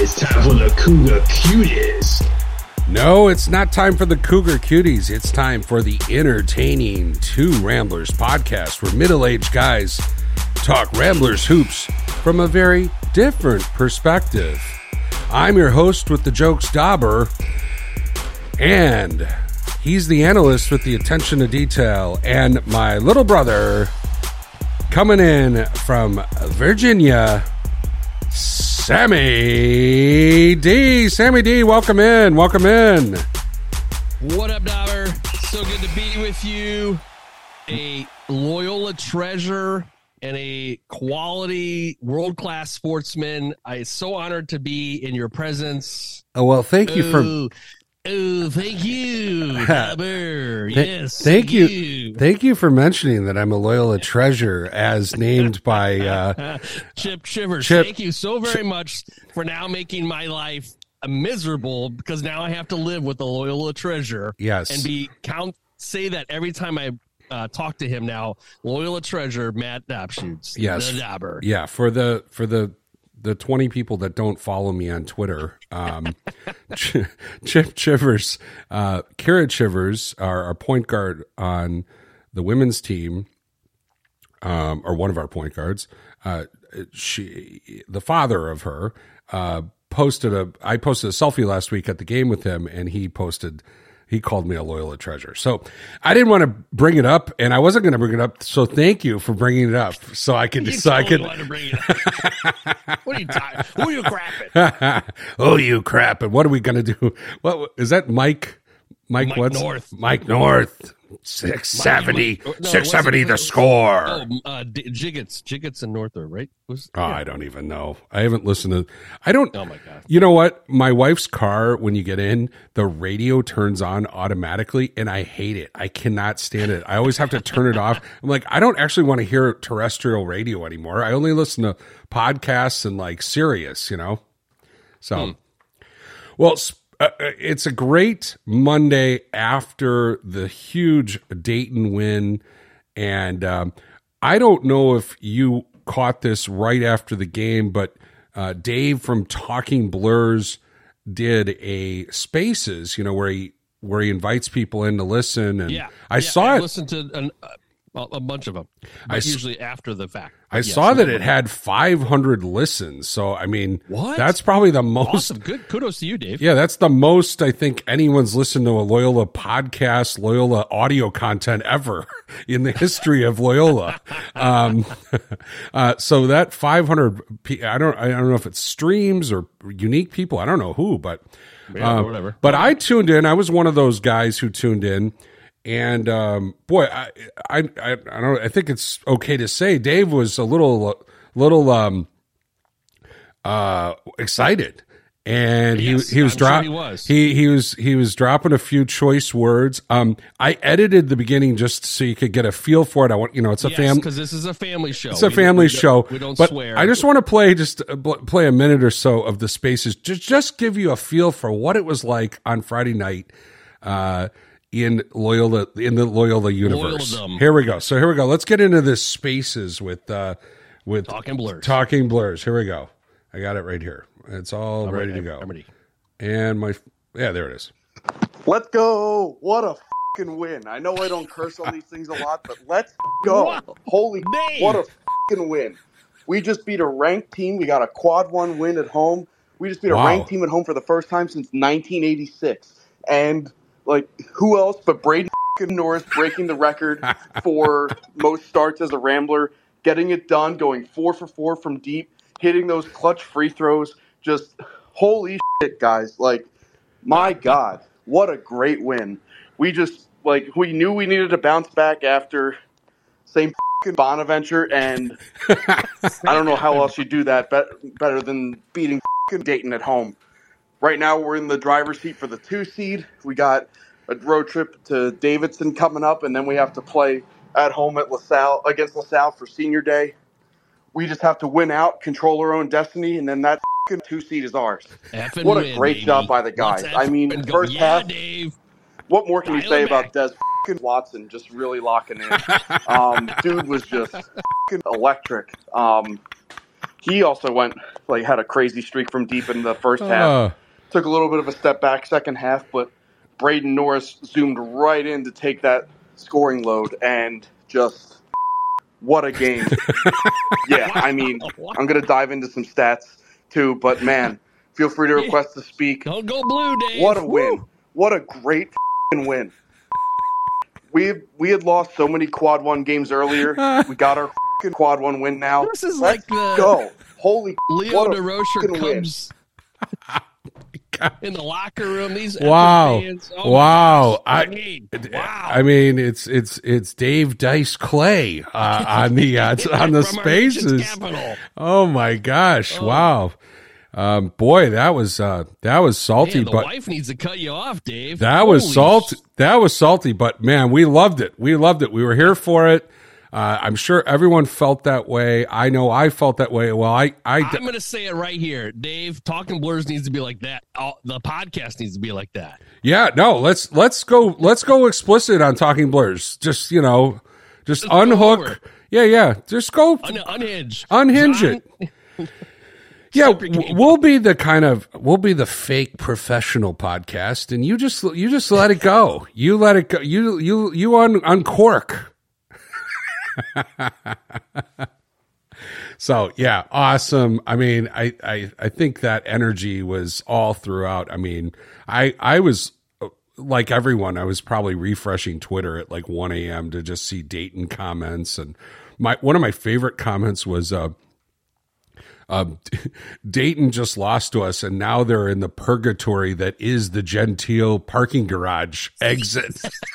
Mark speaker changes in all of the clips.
Speaker 1: It's time for the Cougar Cuties.
Speaker 2: No, it's not time for the Cougar Cuties. It's time for the entertaining Two Ramblers podcast, where middle-aged guys talk Ramblers hoops from a very different perspective. I'm your host with the jokes, Dauber, and he's the analyst with the attention to detail, and my little brother coming in from Virginia, Sammy D. Sammy D, welcome in. Welcome in.
Speaker 3: What up, Dauber? So good to be with you. A Loyola treasure and a quality world-class sportsman. I'm so honored to be in your presence.
Speaker 2: Oh, well, thank you for...
Speaker 3: Oh, thank you, Dauber. Yes,
Speaker 2: thank you. Thank you for mentioning that I'm a Loyola treasure, as named by
Speaker 3: Chip Chivers.
Speaker 2: Chip.
Speaker 3: Thank you so very much for now making my life miserable, because now I have to live with the Loyola treasure.
Speaker 2: Yes,
Speaker 3: and say that every time I talk to him now. Loyola treasure, Matt Dobschutz.
Speaker 2: Yes,
Speaker 3: the Dauber.
Speaker 2: Yeah, for the 20 people that don't follow me on Twitter, Chip Chivers, Kara Chivers, our point guard on the women's team, or one of our point guards, the father of her, I posted a selfie last week at the game with him, and he called me a Loyola treasure. So I didn't want to bring it up, and I wasn't going to bring it up. So thank you for bringing it up, so I could decide.
Speaker 3: Want to bring it up. What are you talking? Who are you crapping?
Speaker 2: Oh, you crap! And what are we going to do? What is that, Mike? Mike North. Mike North. 670. 670 the score.
Speaker 3: Jiggets and Norther, right?
Speaker 2: I don't even know. I haven't listened to. I don't.
Speaker 3: Oh my God.
Speaker 2: You know what? My wife's car, when you get in, the radio turns on automatically, and I hate it. I cannot stand it. I always have to turn it off. I'm like, I don't actually want to hear terrestrial radio anymore. I only listen to podcasts and like Sirius, So, well. It's a great Monday after the huge Dayton win, and I don't know if you caught this right after the game, but Dave from Talking Blurs did a Spaces, where he invites people in to listen, and I saw it.
Speaker 3: I listened to a bunch of them, usually after the fact.
Speaker 2: I saw that it had 500 listens. So, I mean,
Speaker 3: what?
Speaker 2: That's probably the most.
Speaker 3: Awesome. Good. Kudos to you, Dave.
Speaker 2: Yeah, that's the most I think anyone's listened to a Loyola podcast, Loyola audio content ever in the history of Loyola. So that 500, I don't know if it's streams or unique people. I don't know who, but
Speaker 3: whatever.
Speaker 2: But I tuned in. I was one of those guys who tuned in. And boy, I don't know, I think it's okay to say Dave was a little excited, and he was dropping dropping a few choice words. I edited the beginning just so you could get a feel for it. It's a family,
Speaker 3: because this is a family show.
Speaker 2: It's a family show.
Speaker 3: We don't
Speaker 2: but
Speaker 3: swear.
Speaker 2: I just want to play a minute or so of the Spaces, just give you a feel for what it was like on Friday night. In the Loyola universe.
Speaker 3: Loyola-dom.
Speaker 2: Here we go. Let's get into this Spaces with
Speaker 3: Talking Blurs.
Speaker 2: Talking Blurs. Here we go. I got it right here. It's all ready to go.
Speaker 3: I'm ready.
Speaker 2: And there it is.
Speaker 4: Let's go. What a fucking win. I know I don't curse on these things a lot, but let's go.
Speaker 3: Wow.
Speaker 4: Holy
Speaker 3: Dang.
Speaker 4: what a fucking win. We just beat a ranked team. We got a quad one win at home. We just beat a ranked team at home for the first time since 1986. And who else but Brady Norris breaking the record for most starts as a Rambler, getting it done, going 4 for 4 from deep, hitting those clutch free throws. Just holy shit, guys. My God, what a great win. We just, we knew we needed to bounce back after St. Bonaventure, and I don't know how else you do that better than beating Dayton at home. Right now, we're in the driver's seat for the 2 seed. We got a road trip to Davidson coming up, and then we have to play at home at against LaSalle for Senior Day. We just have to win out, control our own destiny, and then that 2 seed is ours. What a great job by the guys. I mean, first half,
Speaker 3: Dave.
Speaker 4: What more can you say about Des Watson just really locking in? Dude was just electric. He also went like had a crazy streak from deep in the first half. Took a little bit of a step back second half, but Braden Norris zoomed right in to take that scoring load, and just what a game. Yeah, I mean, I'm going to dive into some stats too, but man, feel free to request to speak.
Speaker 3: Don't go blue, Dave.
Speaker 4: What a win. What a great win. We had lost so many quad one games earlier. We got our quad one win now.
Speaker 3: This is
Speaker 4: Let's
Speaker 3: like the
Speaker 4: go. Holy
Speaker 3: Leo DeRocher Cubs in the locker room. These fans. Oh
Speaker 2: wow.
Speaker 3: I
Speaker 2: mean, it's Dave Dice Clay on the spaces. Oh my gosh! Oh. Wow, boy, that was salty.
Speaker 3: Man, the
Speaker 2: but
Speaker 3: wife needs to cut you off, Dave.
Speaker 2: That was salty. That was salty. But man, we loved it. We were here for it. I'm sure everyone felt that way. I know I felt that way. Well, I'm
Speaker 3: going to say it right here, Dave. Talking Blurs needs to be like that. The podcast needs to be like that.
Speaker 2: Yeah, no. Let's go explicit on Talking Blurs. Just unhook. Yeah. Just go
Speaker 3: unhinge
Speaker 2: John, it. Yeah, we'll be the fake professional podcast, and you just let it go. You let it go. You uncork. So yeah, awesome. I mean, I think that energy was all throughout. I mean, I was like everyone. I was probably refreshing Twitter at like 1 a.m. to just see Dayton comments, and one of my favorite comments was Dayton just lost to us, and now they're in the purgatory that is the Gentile parking garage exit.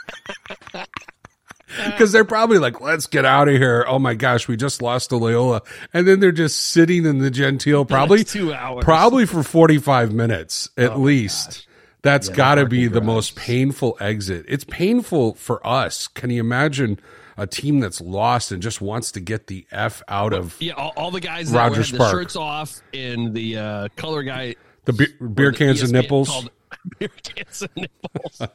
Speaker 2: Because they're probably like, let's get out of here. Oh my gosh, we just lost to Loyola. And then they're just sitting in the Gentile probably
Speaker 3: 2 hours.
Speaker 2: Probably for 45 minutes at least. That's got to be the most painful exit. It's painful for us. Can you imagine a team that's lost and just wants to get the F out of
Speaker 3: all the guys that had the shirts off and the color guy.
Speaker 2: The beer cans and nipples.
Speaker 3: Beer cans and nipples.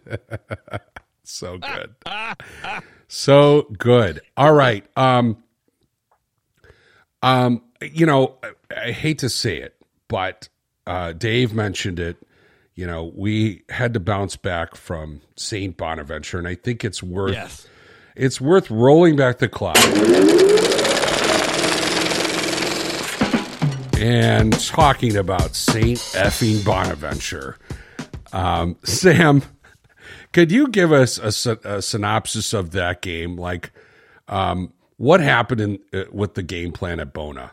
Speaker 2: So good. So good. All right. You know, I hate to say it, but Dave mentioned it. You know, we had to bounce back from St. Bonaventure, and I think it's worth rolling back the clock and talking about St. effing Bonaventure. Sam, could you give us a synopsis of that game? Like, what happened with the game plan at Bona?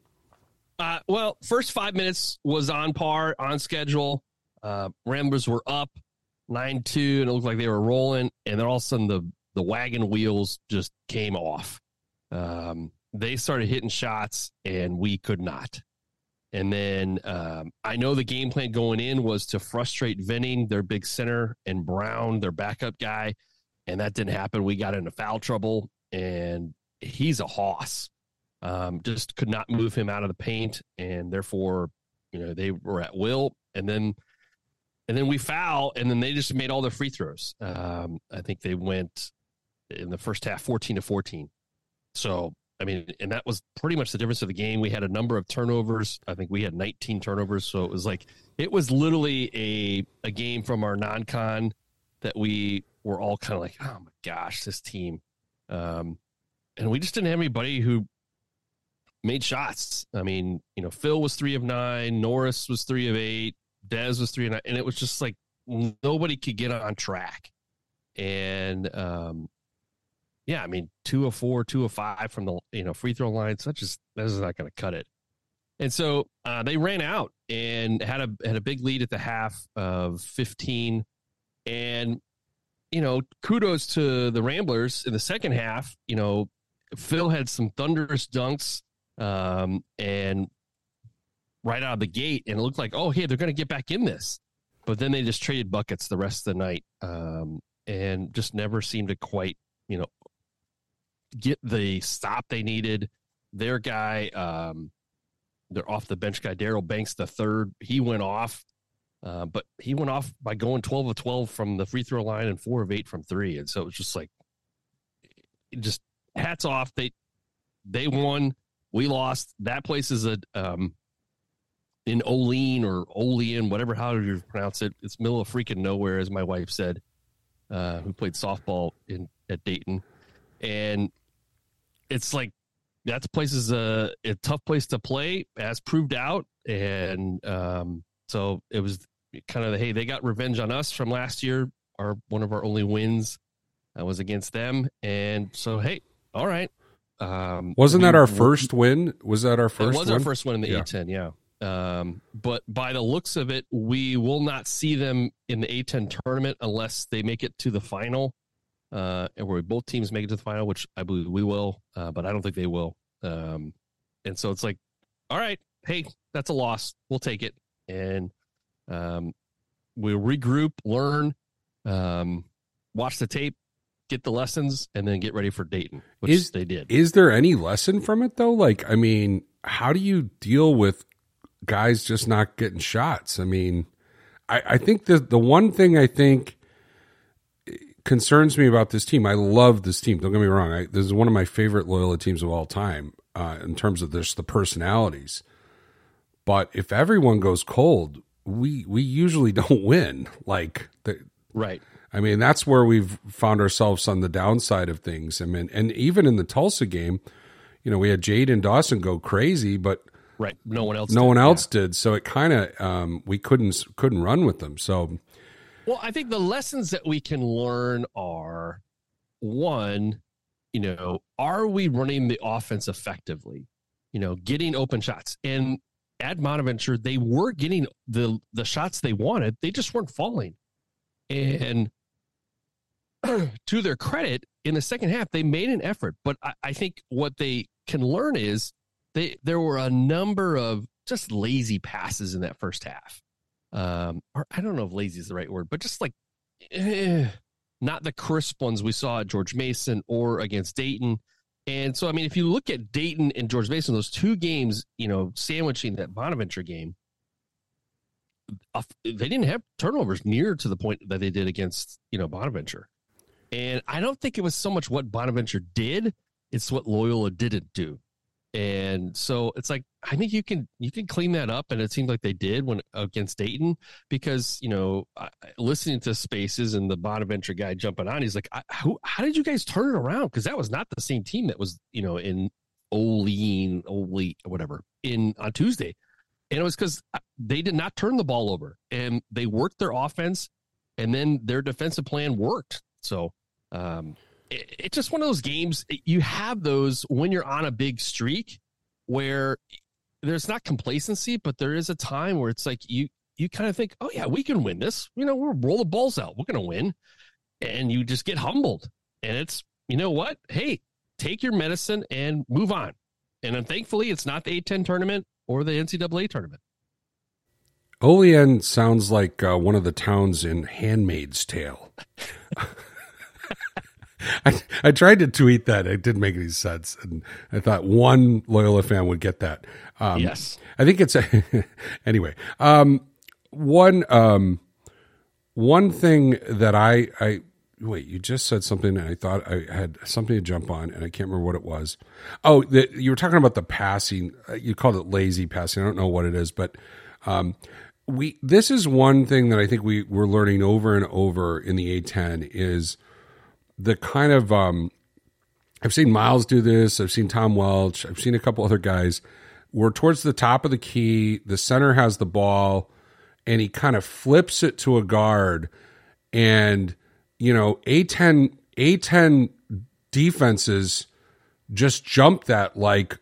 Speaker 3: Well, first 5 minutes was on par, on schedule. Ramblers were up 9-2, and it looked like they were rolling. And then all of a sudden, the wagon wheels just came off. They started hitting shots, and we could not. And then I know the game plan going in was to frustrate Venning, their big center, and Brown, their backup guy. And that didn't happen. We got into foul trouble, and he's a hoss. Just could not move him out of the paint, and therefore, you know, they were at will. And then we foul, and then they just made all their free throws. I think they went in the first half 14-14. So, I mean, and that was pretty much the difference of the game. We had a number of turnovers. I think we had 19 turnovers. So it was literally a game from our non-con that we were all kind of like, oh my gosh, this team. And we just didn't have anybody who made shots. I mean, you know, Phil was 3 of 9, Norris was 3 of 8, Dez was 3 of 9, and it was just like nobody could get on track. And yeah, I mean, 2 of 4, 2 of 5 from the free throw line. So that is not going to cut it. And so they ran out and had a big lead at the half of 15. And you know, kudos to the Ramblers in the second half. You know, Phil had some thunderous dunks and right out of the gate, and it looked like, oh, hey, they're going to get back in this. But then they just traded buckets the rest of the night and just never seemed to quite, you know, get the stop they needed. Their guy, their off the bench guy, Daryl Banks the third, he went off, but he went off by going 12 of 12 from the free throw line and 4 of 8 from 3. And so it was just like, just hats off. They won, we lost. That place is in Olean or Olean, whatever, how you pronounce it. It's middle of freaking nowhere, as my wife said, who played softball at Dayton. And it's like, that place is a tough place to play, as proved out. And so it was kind of hey, they got revenge on us from last year. One of our only wins was against them. And so, hey, all right.
Speaker 2: Wasn't that our first win? Was that our first
Speaker 3: It was
Speaker 2: win?
Speaker 3: our first one in the A-10, yeah. But by the looks of it, we will not see them in the A-10 tournament unless they make it to the final, and where both teams make it to the final, which I believe we will, but I don't think they will. And so it's like, all right, hey, that's a loss. We'll take it. And we'll regroup, learn, watch the tape, get the lessons, and then get ready for Dayton, which they did.
Speaker 2: Is there any lesson from it, though? Like, I mean, how do you deal with guys just not getting shots? I mean, I think the one thing I think concerns me about this team, I love this team. Don't get me wrong. This is one of my favorite Loyola teams of all time in terms of the personalities. But if everyone goes cold, we usually don't win. Like,
Speaker 3: right.
Speaker 2: I mean, that's where we've found ourselves on the downside of things. I mean, and even in the Tulsa game, you know, we had Jade and Dawson go crazy, but
Speaker 3: right, no one else
Speaker 2: did. So it kind of we couldn't run with them. So,
Speaker 3: well, I think the lessons that we can learn are, one, you know, are we running the offense effectively? You know, getting open shots. And at Bonaventure, they were getting the shots they wanted. They just weren't falling. And to their credit, in the second half, they made an effort. But I think what they can learn is there were a number of just lazy passes in that first half. Or I don't know if lazy is the right word, but just like not the crisp ones we saw at George Mason or against Dayton. And so, I mean, if you look at Dayton and George Mason, those two games, you know, sandwiching that Bonaventure game, they didn't have turnovers near to the point that they did against, you know, Bonaventure. And I don't think it was so much what Bonaventure did, it's what Loyola didn't do. And so it's like, I think you can clean that up. And it seemed like they did when against Dayton, because, you know, listening to Spaces and the Bonaventure guy jumping on, he's like, how did you guys turn it around? Because that was not the same team that was, you know, in Olean, whatever, on Tuesday. And it was because they did not turn the ball over, and they worked their offense, and then their defensive plan worked. So it's just one of those games. You have those when you're on a big streak where there's not complacency, but there is a time where it's like you kind of think, oh, yeah, we can win this. You know, we'll roll the balls out. We're going to win. And you just get humbled. And it's, you know what? Hey, take your medicine and move on. And then thankfully, it's not the A-10 tournament or the NCAA tournament.
Speaker 2: Olean sounds like one of the towns in Handmaid's Tale. I tried to tweet that. It didn't make any sense. And I thought one Loyola fan would get that.
Speaker 3: Yes.
Speaker 2: I think it's anyway. One thing that I wait, you just said something and I thought I had something to jump on and I can't remember what it was. Oh, you were talking about the passing. You called it lazy passing. I don't know what it is, but this is one thing that I think we're learning over and over in the A-10 is the kind of I've seen Miles do this. I've seen Tom Welch. I've seen a couple other guys. We're towards the top of the key. The center has the ball, and he kind of flips it to a guard. And, you know, A-10 defenses just jump that like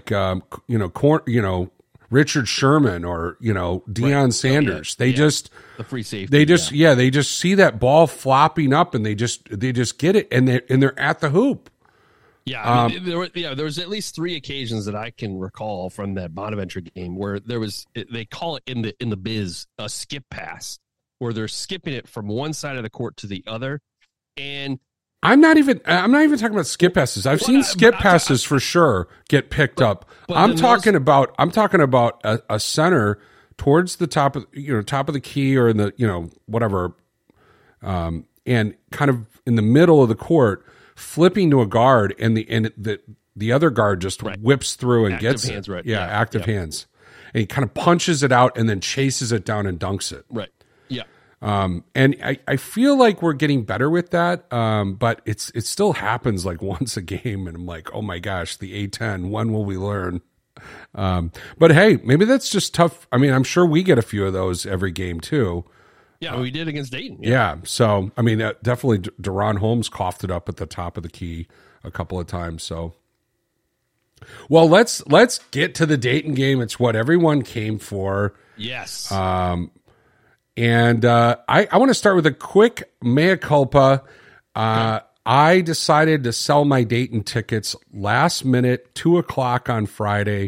Speaker 2: Richard Sherman or, you know, Deion Sanders. They just
Speaker 3: the free safety.
Speaker 2: They just see that ball flopping up and they just get it and they're at the hoop.
Speaker 3: Yeah, I mean, there was at least 3 occasions that I can recall from that Bonaventure game where they call it in the biz a skip pass, where they're skipping it from one side of the court to the other. And
Speaker 2: I'm not even talking about skip passes. I've seen skip passes for sure get picked up. I'm talking about a center towards the top of the key or in the, you know, whatever, and kind of in the middle of the court, flipping to a guard, and the other guard just whips through and
Speaker 3: active
Speaker 2: gets
Speaker 3: hands,
Speaker 2: it.
Speaker 3: right?
Speaker 2: Yeah, active hands. and he kind of punches it out and then chases it down and dunks it.
Speaker 3: Right. Yeah.
Speaker 2: And I feel like we're getting better with that. But it still happens like once a game. And I'm like, oh my gosh, the A10, when will we learn? But hey, maybe that's just tough. I mean, I'm sure we get a few of those every game too.
Speaker 3: Yeah, we did against Dayton.
Speaker 2: Yeah. So, I mean, definitely Deron Holmes coughed it up at the top of the key a couple of times. So, well, let's get to the Dayton game. It's what everyone came for.
Speaker 3: Yes.
Speaker 2: And I want to start with a quick mea culpa. I decided to sell my Dayton tickets last minute, 2:00 on Friday.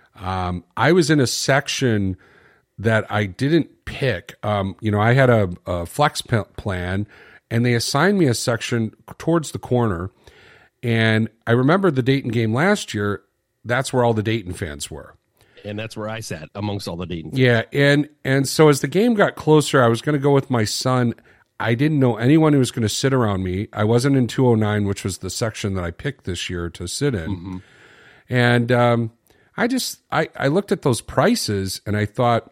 Speaker 2: I was in a section that I didn't pick. I had a flex plan, and they assigned me a section towards the corner. And I remember the Dayton game last year. That's where all the Dayton fans were.
Speaker 3: And that's where I sat amongst all the Dayton fans.
Speaker 2: Yeah, and so as the game got closer, I was going to go with my son. I didn't know anyone who was going to sit around me. I wasn't in 209, which was the section that I picked this year to sit in.
Speaker 3: Mm-hmm.
Speaker 2: And I looked at those prices and I thought,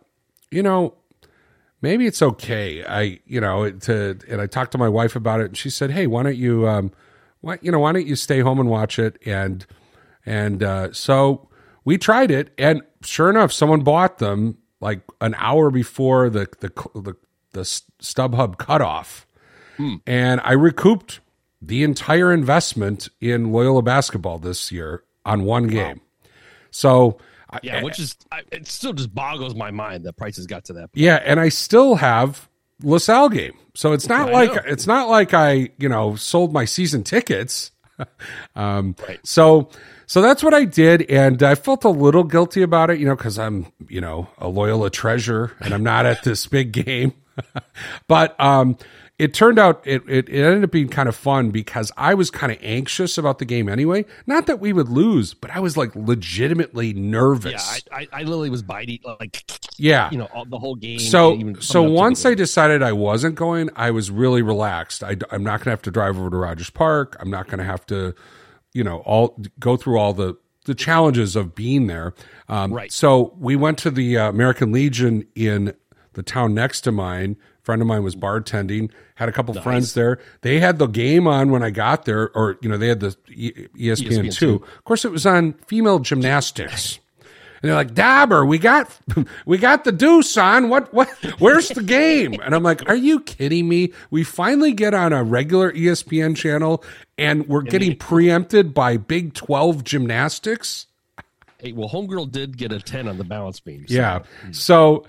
Speaker 2: maybe it's okay. And I talked to my wife about it, and she said, "Hey, why don't you stay home and watch it?" And so we tried it, and sure enough, someone bought them like an hour before the StubHub cutoff, and I recouped the entire investment in Loyola basketball this year on one game. Wow. So
Speaker 3: yeah, it still just boggles my mind that prices got to that point.
Speaker 2: Yeah, and I still have LaSalle game, so it's not like I sold my season tickets.
Speaker 3: Right.
Speaker 2: So that's what I did, and I felt a little guilty about it, because I'm a Loyola treasure, and I'm not at this big game. But it turned out it ended up being kind of fun because I was kind of anxious about the game anyway. Not that we would lose, but I was like legitimately nervous.
Speaker 3: Yeah, I literally was biting the whole game.
Speaker 2: So once I decided I wasn't going, I was really relaxed. I'm not going to have to drive over to Rogers Park. I'm not going to have to, go through all the challenges of being there.
Speaker 3: Right.
Speaker 2: So we went to the American Legion in the town next to mine. A friend of mine was bartending, had a couple friends there. They had the game on when I got there, or, they had the ESPN2. Of course, it was on female gymnastics. And they're like, Dabber, we got the deuce on. What, where's the game? And I'm like, are you kidding me? We finally get on a regular ESPN channel and we're getting preempted by Big 12 gymnastics.
Speaker 3: Hey, well, Homegirl did get a 10 on the balance beam. So.
Speaker 2: Yeah. So,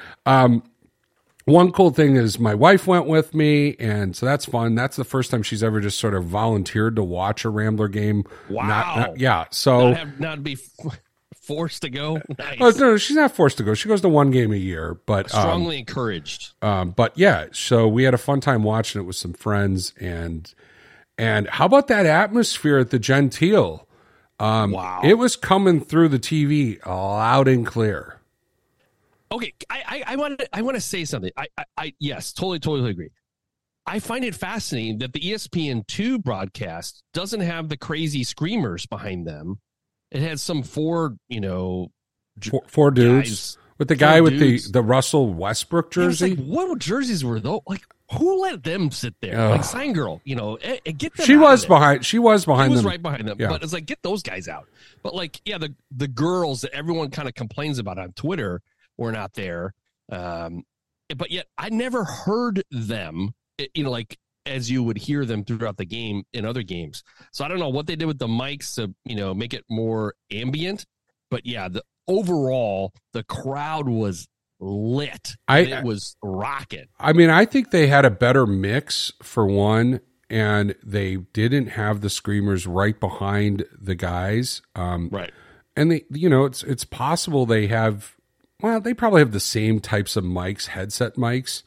Speaker 2: one cool thing is my wife went with me, and so that's fun. That's the first time she's ever just sort of volunteered to watch a Rambler game.
Speaker 3: Wow.
Speaker 2: Yeah. So
Speaker 3: not be forced to go. Nice.
Speaker 2: Oh, no, she's not forced to go. She goes to one game a year, but
Speaker 3: strongly encouraged.
Speaker 2: But yeah, so we had a fun time watching it with some friends, and how about that atmosphere at the Gentile?
Speaker 3: Wow.
Speaker 2: It was coming through the TV loud and clear.
Speaker 3: Okay, I want to say something. I yes, totally agree. I find it fascinating that the ESPN2 broadcast doesn't have the crazy screamers behind them. It has some four dudes with the guy with the Russell Westbrook jersey. Like, what jerseys were those? Like, who let them sit there? Like, sign girl, get them. She was behind them. Right behind them. Yeah. But it's like, get those guys out. But like, yeah, the girls that everyone kind of complains about on Twitter were not there. But yet I never heard them, like as you would hear them throughout the game in other games. So I don't know what they did with the mics to, make it more ambient. But yeah, overall, the crowd was lit. It was rocking. I mean, I think they had a better mix for one, and they didn't have the screamers right behind the guys. Right. And they, it's possible they have. Well, they probably have the same types of mics, headset mics,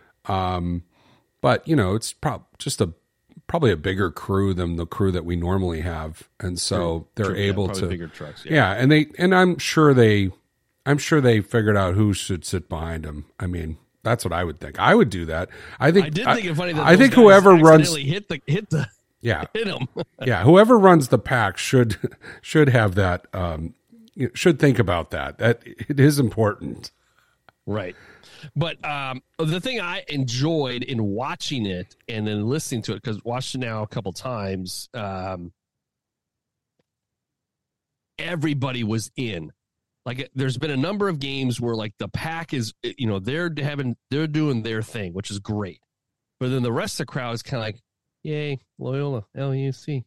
Speaker 3: but it's probably a bigger crew than the crew that we normally have, and so they're able to bigger trucks. Yeah, and I'm sure they figured out who should sit behind them. I mean, that's what I would think. I would do that. I did think it funny that I think whoever runs hit them. Yeah, whoever runs the pack should have that.
Speaker 2: should think about that. That it is important.
Speaker 3: Right. But the thing I enjoyed in watching it and then listening to it, because watched it now a couple times, everybody was in. Like, there's been a number of games where, like, the Pack is, they're doing their thing, which is great. But then the rest of the crowd is kind of like, yay, Loyola, LUC.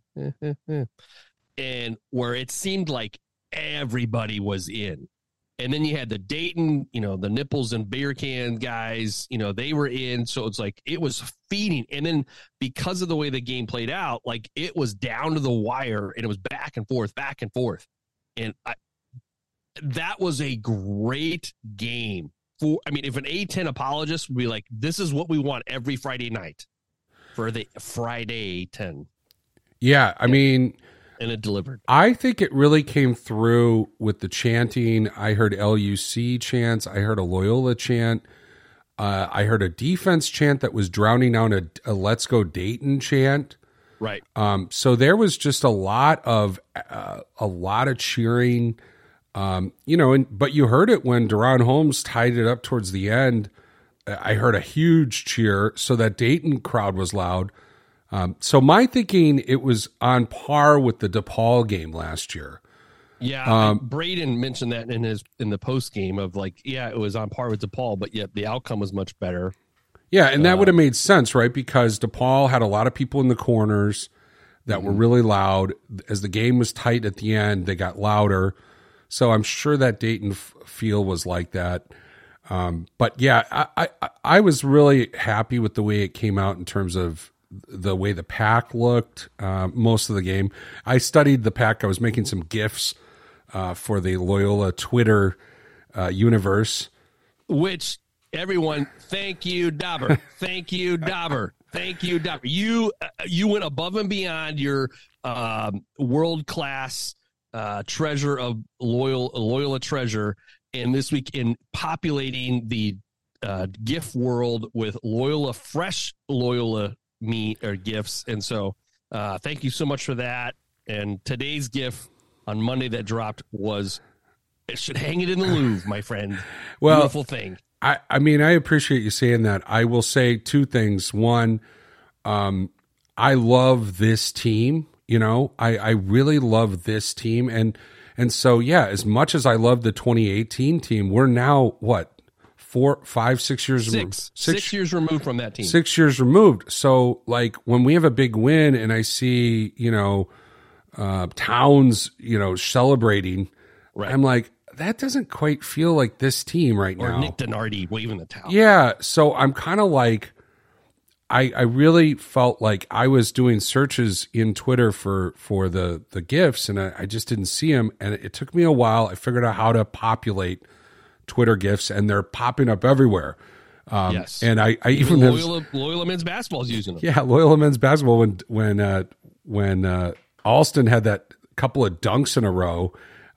Speaker 3: And where it seemed like everybody was in. And then you had the Dayton, the nipples and beer can guys, they were in. So it's like it was feeding. And then because of the way the game played out, like, it was down to the wire and it was back and forth. And that was a great game. If an A-10 apologist would be like, this is what we want every Friday night for the Friday 10.
Speaker 2: Yeah, I mean,
Speaker 3: and it delivered.
Speaker 2: I think it really came through with the chanting. I heard LUC chants. I heard a Loyola chant. I heard a defense chant that was drowning out a Let's Go Dayton chant.
Speaker 3: Right.
Speaker 2: So there was just a lot of cheering. But you heard it when Deron Holmes tied it up towards the end. I heard a huge cheer, so that Dayton crowd was loud. So my thinking, it was on par with the DePaul game last year.
Speaker 3: Yeah, Braden mentioned that in the post game of, like, yeah, it was on par with DePaul, but yet the outcome was much better.
Speaker 2: Yeah, and that would have made sense, right? Because DePaul had a lot of people in the corners that were really loud. As the game was tight at the end, they got louder. So I'm sure that Dayton feel was like that. But yeah, I was really happy with the way it came out in terms of the way the Pack looked most of the game. I studied the Pack. I was making some GIFs for the Loyola Twitter universe.
Speaker 3: Which, everyone, thank you, Dauber. Thank you, Dauber. Thank you, Dauber. You went above and beyond your world-class treasure of Loyola treasure, and this week in populating the GIF world with fresh Loyola meat or GIFs. And so thank you so much for that. And today's GIF on Monday that dropped it should hang it in the Louvre, my friend.
Speaker 2: Well,
Speaker 3: beautiful thing.
Speaker 2: I mean, I appreciate you saying that. I will say two things. One, I love this team. I really love this team. And so, yeah, as much as I love the 2018 team, we're now, 6 years removed?
Speaker 3: 6 years removed from that team.
Speaker 2: 6 years removed. So, like, when we have a big win and I see, Towns, celebrating, right. I'm like, that doesn't quite feel like this team right now.
Speaker 3: Or Nick Donardi waving the towel.
Speaker 2: Yeah, so I'm kind of like, I really felt like I was doing searches in Twitter for the GIFs, and I just didn't see them. And it took me a while. I figured out how to populate Twitter GIFs, and they're popping up everywhere.
Speaker 3: Yes.
Speaker 2: And I even
Speaker 3: Loyola men's basketball is using them.
Speaker 2: Yeah, Loyola men's basketball when Alston had that couple of dunks in a row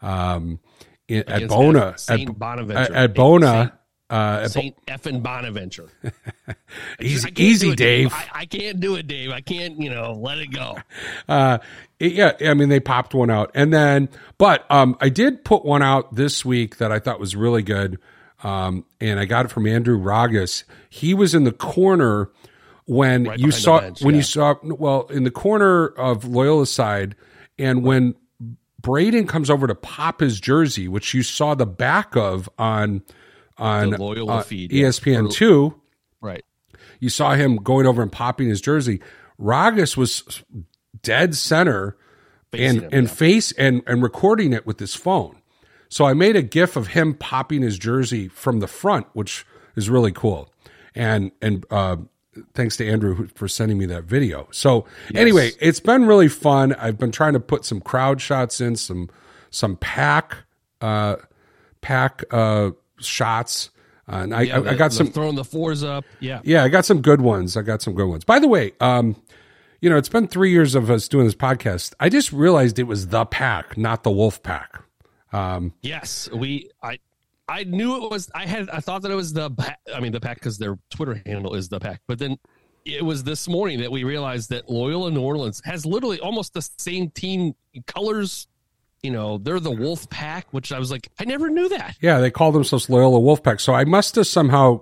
Speaker 2: at Bona.
Speaker 3: St. Bonaventure.
Speaker 2: At Bona.
Speaker 3: St. Effin Bonaventure.
Speaker 2: Easy, Dave.
Speaker 3: I can't do it, Dave. I can't, let it go.
Speaker 2: Yeah, I mean, they popped one out. And then, but I did put one out this week that I thought was really good. And I got it from Andrew Ragas. He was in the corner when
Speaker 3: right
Speaker 2: you saw,
Speaker 3: bench,
Speaker 2: you saw, in the corner of Loyola's side. And when Braden comes over to pop his jersey, which you saw the back of on
Speaker 3: the Loyola feed,
Speaker 2: ESPN2,
Speaker 3: right?
Speaker 2: You saw him going over and popping his jersey. Ragas was dead center and recording it with his phone. So I made a GIF of him popping his jersey from the front, which is really cool. And thanks to Andrew for sending me that video. So anyway, it's been really fun. I've been trying to put some crowd shots in, some pack shots. And I got some
Speaker 3: throwing the fours up. Yeah.
Speaker 2: I got some good ones. By the way, it's been 3 years of us doing this podcast. I just realized it was the Pack, not the Wolf Pack.
Speaker 3: Yes, I knew it was. I thought that it was the Pack, because their Twitter handle is the Pack. But then it was this morning that we realized that Loyola New Orleans has literally almost the same team colors they're the Wolf Pack, which I was like, I never knew that.
Speaker 2: Yeah, they call themselves Loyola Wolfpack. So I must have somehow,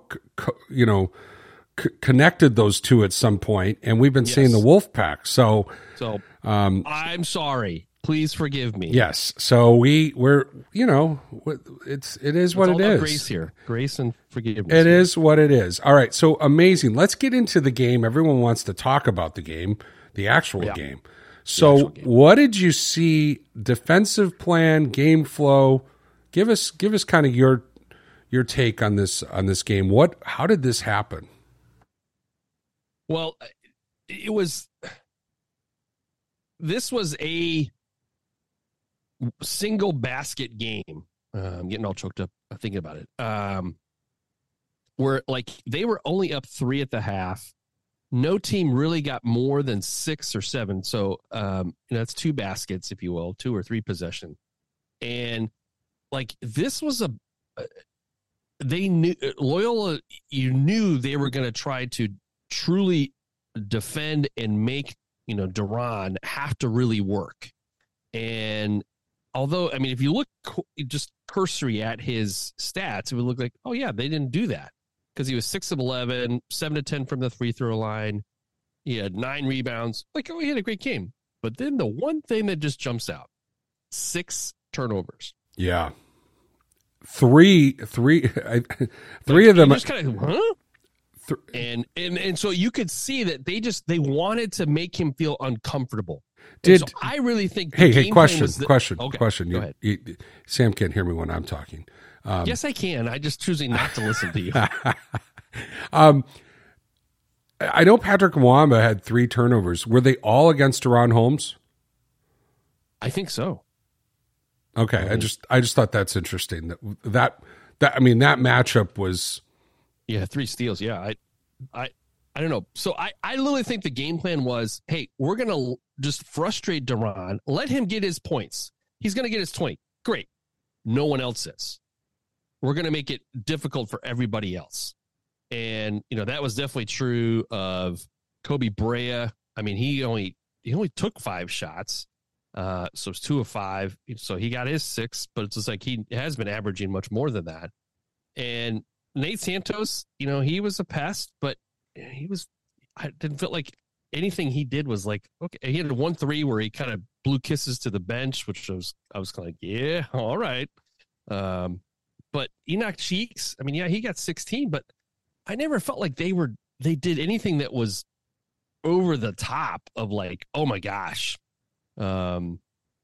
Speaker 2: connected those two at some point, and we've been seeing the Wolfpack. So
Speaker 3: I'm sorry. Please forgive me.
Speaker 2: Yes. So we're it is what it is.
Speaker 3: Grace here, grace and forgiveness.
Speaker 2: It is what it is. All right. So amazing. Let's get into the game. Everyone wants to talk about the game, the actual game. So what did you see? Defensive plan, game flow. Give us kind of your take on this game. How did this happen?
Speaker 3: Well, this was a single basket game. I'm getting all choked up thinking about it. Where like they were only up 3 at the half. No team really got more than 6 or 7. So that's 2 baskets, if you will, 2 or 3 possession. And like this was they knew Loyola. You knew they were going to try to truly defend and make Duran have to really work. And although, I mean, if you look just cursory at his stats, it would look like, oh yeah, they didn't do that because he was 6 of 11, 7 of 10 from the free throw line. He had 9 rebounds. Like, oh, he had a great game. But then the one thing that just jumps out, 6 turnovers.
Speaker 2: Yeah. Three of them.
Speaker 3: Just kind of, huh? And so you could see that they wanted to make him feel uncomfortable. So I really think.
Speaker 2: Question.
Speaker 3: Okay,
Speaker 2: question.
Speaker 3: Go ahead.
Speaker 2: Sam can't hear me when I'm talking.
Speaker 3: Yes, I can. I just choosing not to listen to you.
Speaker 2: I know Patrick Mwamba had 3 turnovers. Were they all against Duran Holmes?
Speaker 3: I think so.
Speaker 2: Okay, I just thought that's interesting. That matchup was.
Speaker 3: Yeah, 3 steals. Yeah, I don't know. So I literally think the game plan was, hey, we're gonna just frustrate Duran, let him get his points. He's gonna get his 20. Great. No one else is. We're gonna make it difficult for everybody else. And that was definitely true of Kobe Brea. I mean, he only took 5 shots. So it's 2 of 5. So he got his 6, but it's just like he has been averaging much more than that. And Nate Santos, he was a pest, but I didn't feel like anything he did was like, okay. He had 1-3 where he kind of blew kisses to the bench, which I was kind of like, yeah, all right. But Enoch Cheeks, I mean, yeah, he got 16, but I never felt like they did anything that was over the top of like, oh my gosh. And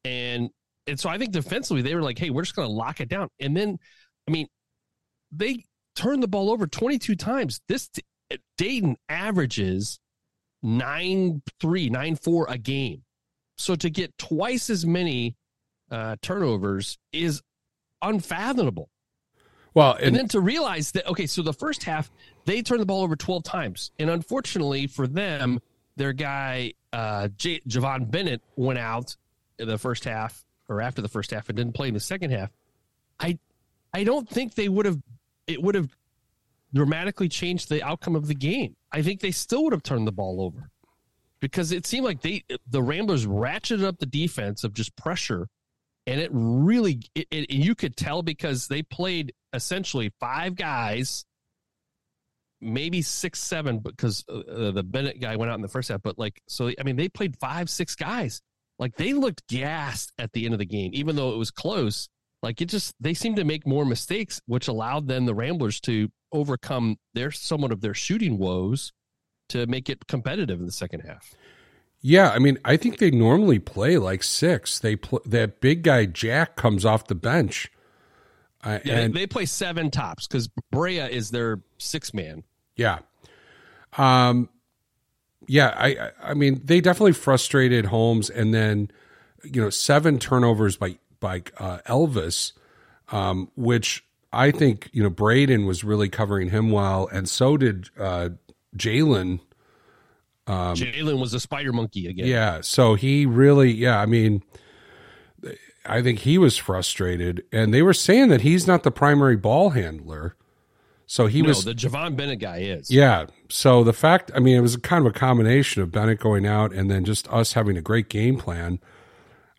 Speaker 3: so I think defensively they were like, hey, we're just going to lock it down. And then, I mean, they turned the ball over 22 times. Dayton averages 9-3, 9-4 a game. So to get twice as many turnovers is unfathomable.
Speaker 2: Well,
Speaker 3: and then to realize that, okay, so the first half, they turned the ball over 12 times. And unfortunately for them, their guy, Javon Bennett, went out in the first half or after the first half and didn't play in the second half. I don't think it would have dramatically changed the outcome of the game. I think they still would have turned the ball over because it seemed like the Ramblers ratcheted up the defense of just pressure. And it really, you could tell because they played essentially 5 guys, maybe 6, 7, because the Bennett guy went out in the first half. But they played 5, 6 guys. Like they looked gassed at the end of the game, even though it was close. Like they seemed to make more mistakes, which allowed then the Ramblers to overcome somewhat of their shooting woes to make it competitive in the second half.
Speaker 2: Yeah, I mean, I think they normally play like 6. That big guy Jack comes off the bench.
Speaker 3: They play 7 tops because Brea is their 6th man.
Speaker 2: Yeah. I mean, they definitely frustrated Holmes, and then 7 turnovers by Elvis, which I think Braden was really covering him well, and so did Jalen.
Speaker 3: Jalen was a spider monkey again.
Speaker 2: Yeah, so he really, I mean, I think he was frustrated, and they were saying that he's not the primary ball handler. So the
Speaker 3: Javon Bennett guy is.
Speaker 2: Yeah. So the fact, I mean, it was kind of a combination of Bennett going out and then just us having a great game plan.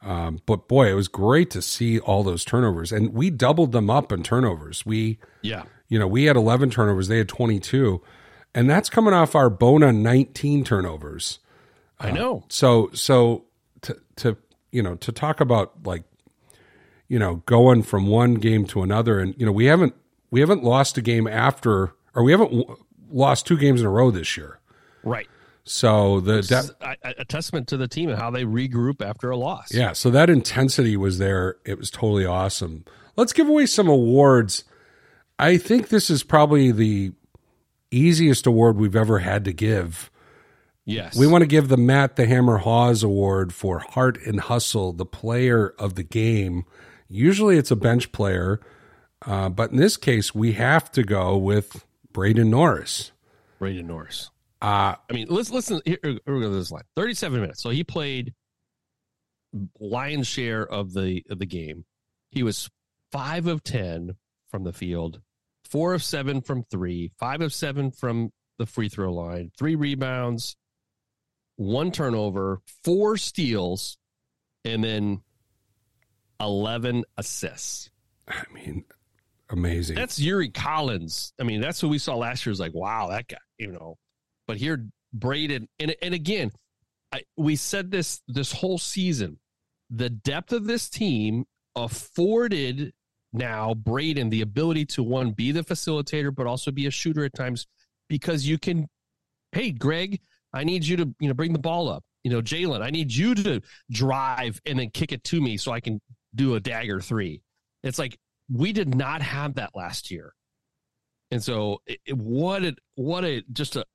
Speaker 2: But boy, it was great to see all those turnovers, and we doubled them up in turnovers. We had 11 turnovers, they had 22, and that's coming off our Bona 19 turnovers.
Speaker 3: I know.
Speaker 2: So to talk about like, going from one game to another, and we haven't lost a game after, or we haven't lost 2 games in a row this year.
Speaker 3: Right.
Speaker 2: So
Speaker 3: a testament to the team and how they regroup after a loss.
Speaker 2: Yeah, so that intensity was there. It was totally awesome. Let's give away some awards. I think this is probably the easiest award we've ever had to give.
Speaker 3: Yes.
Speaker 2: We want to give the Matt the Hammer Hawes Award for Heart and Hustle, the player of the game. Usually it's a bench player, but in this case, we have to go with Braden Norris.
Speaker 3: Braden Norris. I mean, listen. Here we go to this line. 37 minutes. So he played lion's share of the game. He was 5 of 10 from the field, 4 of 7 from 3, 5 of 7 from the free throw line, 3 rebounds, 1 turnover, 4 steals, and then 11 assists.
Speaker 2: I mean, amazing.
Speaker 3: That's Yuri Collins. I mean, that's who we saw last year. Is like, wow, that guy, But here, Braden, and again, we said this whole season, the depth of this team afforded now Braden the ability to, one, be the facilitator, but also be a shooter at times, because you can, hey, Greg, I need you to bring the ball up. Jalen, I need you to drive and then kick it to me so I can do a dagger 3. It's like we did not have that last year. And so what a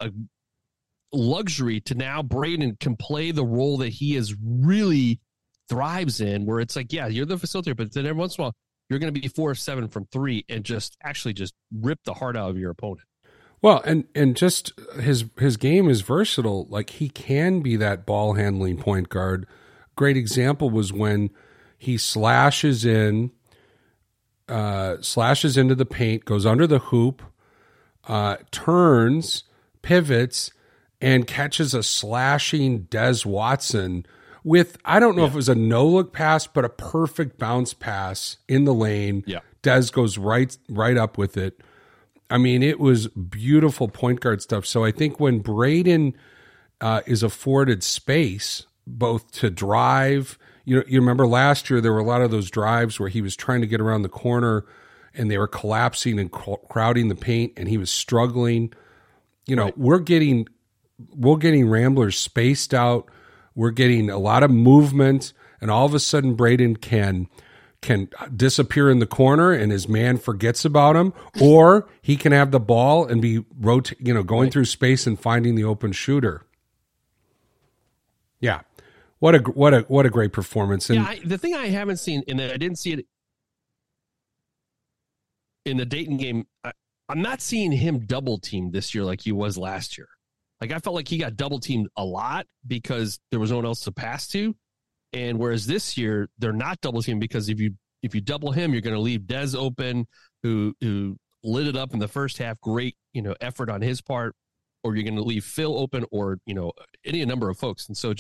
Speaker 3: luxury to now Braden can play the role that he is really thrives in, where it's like, yeah, you're the facilitator, but then every once in a while you're going to be 4 of 7 from 3 and just rip the heart out of your opponent.
Speaker 2: Well, and just his game is versatile. Like, he can be that ball handling point guard. Great example was when he slashes into the paint, goes under the hoop, turns, pivots, and catches a slashing Des Watson with, I don't know if it was a no-look pass, but a perfect bounce pass in the lane.
Speaker 3: Yeah.
Speaker 2: Des goes right up with it. I mean, it was beautiful point guard stuff. So I think when Braden is afforded space, both to drive, you remember last year there were a lot of those drives where he was trying to get around the corner and they were collapsing and crowding the paint, and he was struggling.
Speaker 3: Right.
Speaker 2: We're getting Ramblers spaced out. We're getting a lot of movement, and all of a sudden Braden can disappear in the corner and his man forgets about him, or he can have the ball and be going through space and finding the open shooter. Yeah. What a great performance. And
Speaker 3: the thing I haven't seen, and I didn't see it in the Dayton game, I'm not seeing him double teamed this year like he was last year. Like, I felt like he got double teamed a lot because there was no one else to pass to. And whereas this year they're not double teamed, because if you double him, you're going to leave Des open, who lit it up in the first half. Great, effort on his part, or you're going to leave Phil open, or any number of folks. And so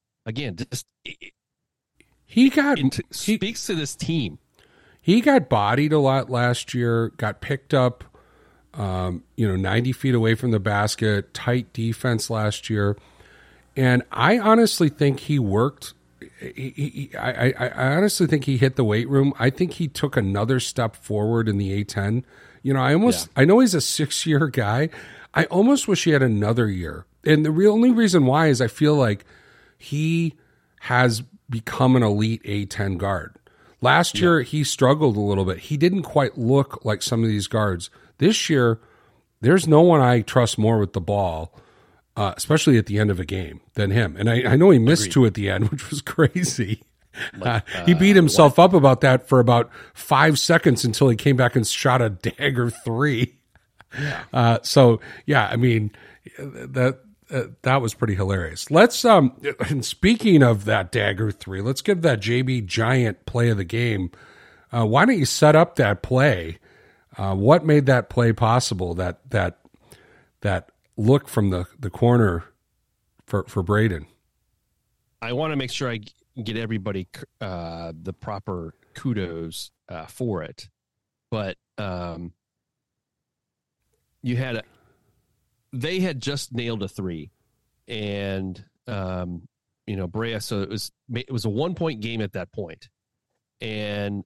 Speaker 3: speaks to this team.
Speaker 2: He got bodied a lot last year. Got picked up, 90 feet away from the basket. Tight defense last year, and I honestly think he worked. I honestly think he hit the weight room. I think he took another step forward in the A10. I know he's a 6-year guy. I almost wish he had another year. And the only reason why is I feel like he has become an elite A10 guard. Last year, he struggled a little bit. He didn't quite look like some of these guards. This year, there's no one I trust more with the ball, especially at the end of a game, than him. And I know he missed 2 at the end, which was crazy. He beat himself up about that for about 5 seconds until he came back and shot a dagger 3. Yeah. I mean, that was pretty hilarious. Let's and speaking of that dagger 3, let's give that JB Giant play of the game. Why don't you set up that play? What made that play possible? That look from the corner for Braden.
Speaker 3: I want to make sure get everybody the proper kudos for it, but they had just nailed a three, and Brea. So it was a 1-point game at that point, and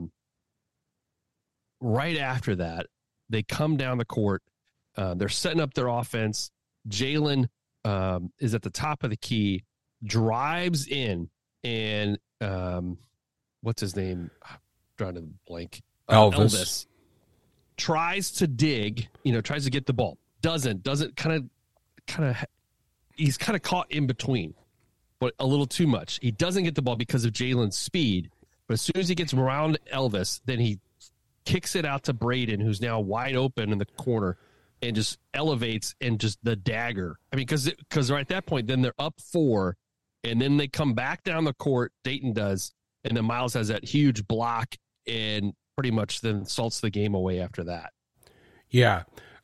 Speaker 3: right after that, they come down the court. They're setting up their offense. Jalen is at the top of the key, drives in, and what's his name? I'm drawing a blank.
Speaker 2: Elvis
Speaker 3: tries to dig, tries to get the ball. Doesn't kind of he's kind of caught in between, but a little too much. He doesn't get the ball because of Jalen's speed, but as soon as he gets around Elvis, then he kicks it out to Braden, who's now wide open in the corner, and just elevates and just the dagger. I mean, because right at that point, then they're up 4, and then they come back down the court. Dayton does, and then Miles has that huge block and pretty much then salts the game away after that.
Speaker 2: Yeah,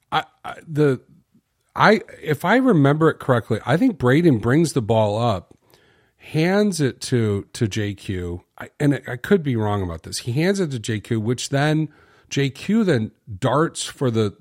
Speaker 2: if I remember it correctly, I think Braden brings the ball up, hands it to JQ, and I could be wrong about this. He hands it to JQ, which then JQ then darts for the,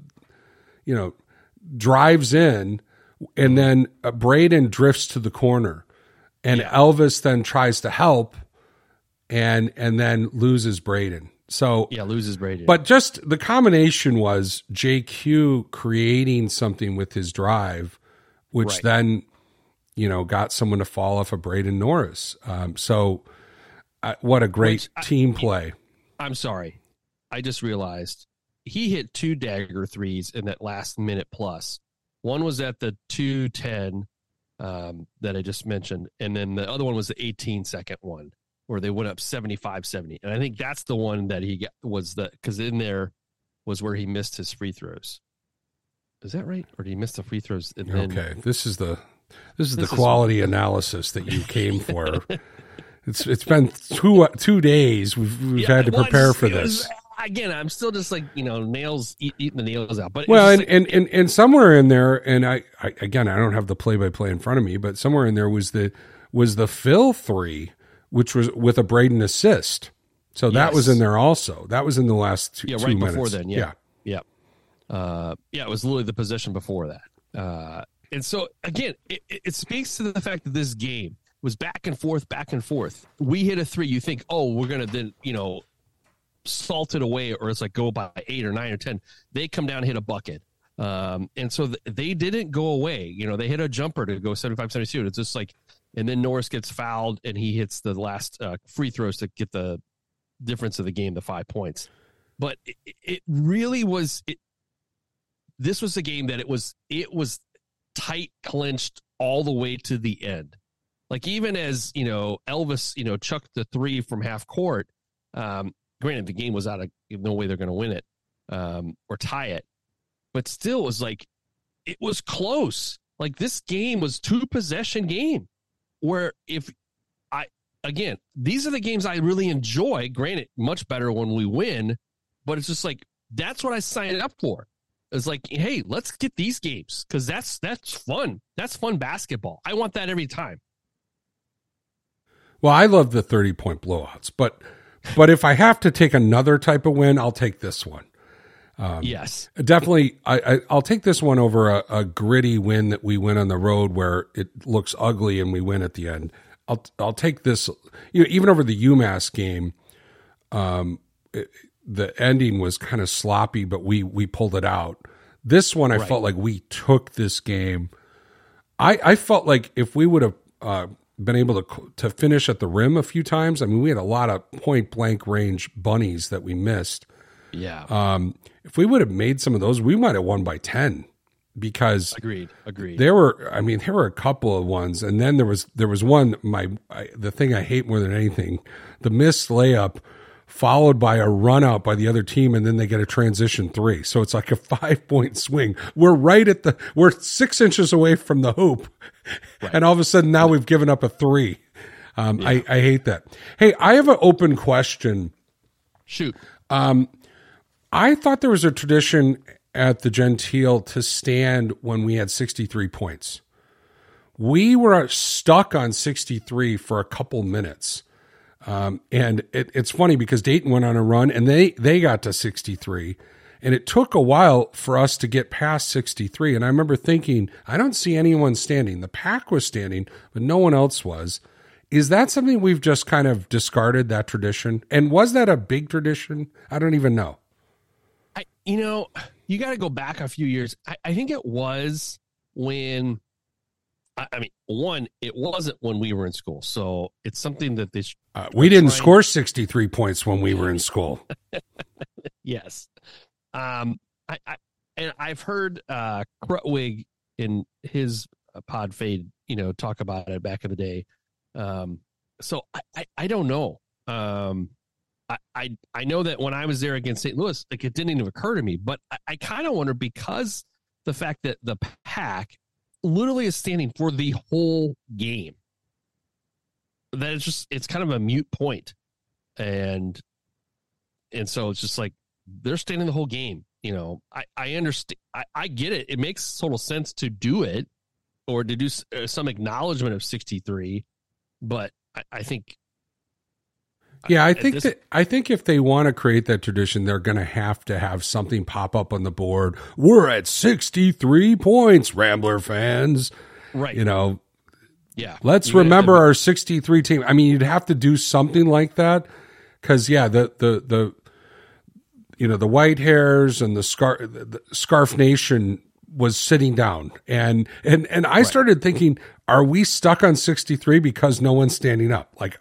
Speaker 2: drives in, and then Braden drifts to the corner, and Elvis then tries to help, and then loses Braden. So
Speaker 3: loses Braden.
Speaker 2: But just the combination was JQ creating something with his drive, which then, got someone to fall off of Braden Norris. What a great team play. I'm
Speaker 3: sorry. I just realized he hit 2 dagger threes in that last minute plus. One was at the 2:10 that I just mentioned, and then the other one was the 18-second one, where they went up 75-70. And I think that's the one that he got because in there was where he missed his free throws. Is that right? Or did he miss the free throws? And then,
Speaker 2: This is the quality analysis that you came for. It's been 2 days. We've had to prepare for this.
Speaker 3: Again, I'm still just nails eating the nails out. But
Speaker 2: and somewhere in there, and I don't have the play-by-play in front of me, but somewhere in there was the Phil 3, which was with a Braden assist. So that was in there also. That was in the last 2 minutes.
Speaker 3: Before then, yeah. It was literally the possession before that. And so, again, it speaks to the fact that this game was back and forth. We hit a 3. You think, we're going to then, salt it away, or it's like go by 8 or 9 or 10. They come down and hit a bucket. And so they didn't go away. They hit a jumper to go 75-72. It's just like, and then Norris gets fouled, and he hits the last free throws to get the difference of the game, the 5 points. But it really was. This was a game that it was tight, clinched all the way to the end. Like even as Elvis chucked the 3 from half court. Granted, the game was out of no way they're going to win it or tie it, but still, it was like it was close. Like this game was 2-possession game. Where these are the games I really enjoy. Granted, much better when we win, but it's just like, that's what I signed up for. It's like, hey, let's get these games because that's fun. That's fun basketball. I want that every time.
Speaker 2: Well, I love the 30-point blowouts, but if I have to take another type of win, I'll take this one.
Speaker 3: Yes,
Speaker 2: definitely. I'll take this one over a gritty win that we win on the road where it looks ugly and we win at the end. I'll take this. Even over the UMass game, the ending was kind of sloppy, but we pulled it out. This one, I felt like we took this game. I felt like if we would have been able to finish at the rim a few times, I mean, we had a lot of point blank range bunnies that we missed.
Speaker 3: Yeah.
Speaker 2: If we would have made some of those, we might have won by 10 because
Speaker 3: agreed.
Speaker 2: There were a couple of ones. And then there was one, the thing I hate more than anything, the missed layup followed by a run out by the other team. And then they get a transition 3. So it's like a 5-point swing. We're 6 inches away from the hoop. Right. And all of a sudden now we've given up a 3. I hate that. Hey, I have an open question.
Speaker 3: Shoot.
Speaker 2: I thought there was a tradition at the Gentile to stand when we had 63 points. we were stuck on 63 for a couple minutes. And it's funny because Dayton went on a run and they got to 63, and it took a while for us to get past 63. And I remember thinking, I don't see anyone standing. The pack was standing, but no one else was. Is that something we've just kind of discarded, that tradition? And was that a big tradition? I don't even know.
Speaker 3: You got to go back a few years. I think it was when, one, it wasn't when we were in school. So it's something that
Speaker 2: we didn't score 63 points when we were in school.
Speaker 3: Yes. And I've heard Krutwig in his pod fade, talk about it back in the day. So I don't know. I know that when I was there against St. Louis, like, it didn't even occur to me, but I kind of wonder, because the fact that the pack literally is standing for the whole game, that it's kind of a moot point. And so it's just like, they're standing the whole game. I understand. I get it. It makes total sense to do it, or to do some acknowledgement of 63. But I think,
Speaker 2: yeah, I think if they want to create that tradition, they're going to have something pop up on the board. We're at 63 points, Rambler fans.
Speaker 3: Right.
Speaker 2: Yeah. Let's remember our 63 team. I mean, you'd have to do something like that, because the white hairs and the Scarf Nation was sitting down, and I started thinking, are we stuck on 63 because no one's standing up? Like,